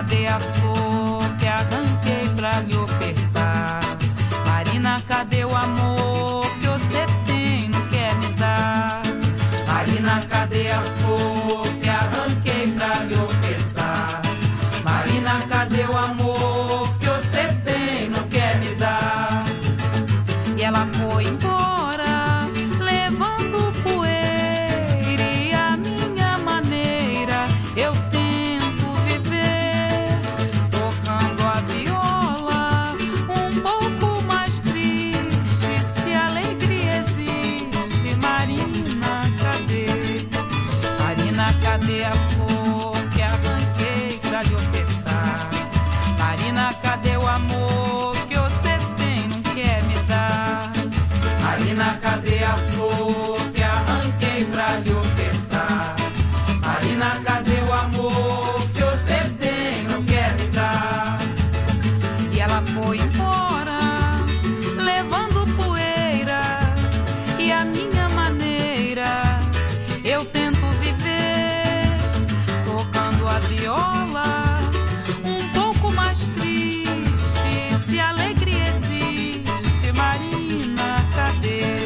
cadê a flor que arranquei pra lhe ofertar? Marina, cadê o amor que você tem, não quer me dar? Marina, cadê a flor que arranquei pra lhe ofertar? Marina, cadê o amor que você tem, não quer me dar? E ela foi embora, levando poeira, e a minha maneira eu tento viver, tocando a viola, um pouco mais triste. Se alegria existe, Marina, cadê? Marina, cadê a flor que arranquei pra lhe ofertar? Marina, cadê o amor que você tem, não quer me dar? Marina, cadê a flor que arranquei pra lhe ofertar? Marina, cadê o amor que você tem, não quer me dar? E ela foi embora, levando poeira, e a minha maneira eu tento viver, tocando a viola, um pouco mais triste. Se alegria existe, Marina, cadê?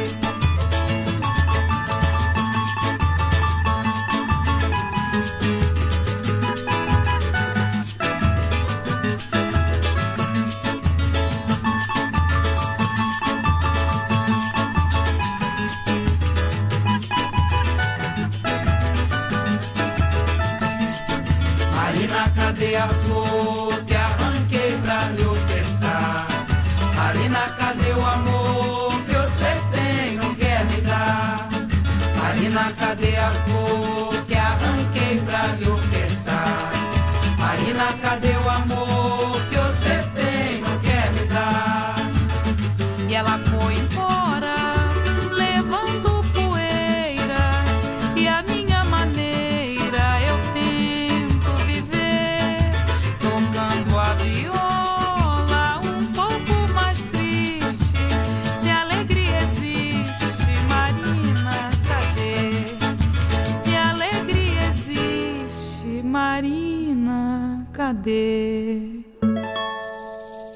Marina, cadê a flor que arranquei pra lhe ofertar? Marina, cadê o amor que você tem, não quer me dar? Marina, cadê a flor que arranquei pra lhe ofertar? Marina, cadê o amor que você tem, não quer me dar? E ela foi embora, levando poeira, e a minha maneira eu tento viver, tocando a viola, um pouco mais triste. Se alegria existe, Marina, cadê? Se alegria existe, Marina, cadê?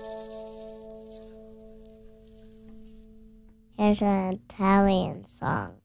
Here's an Italian song.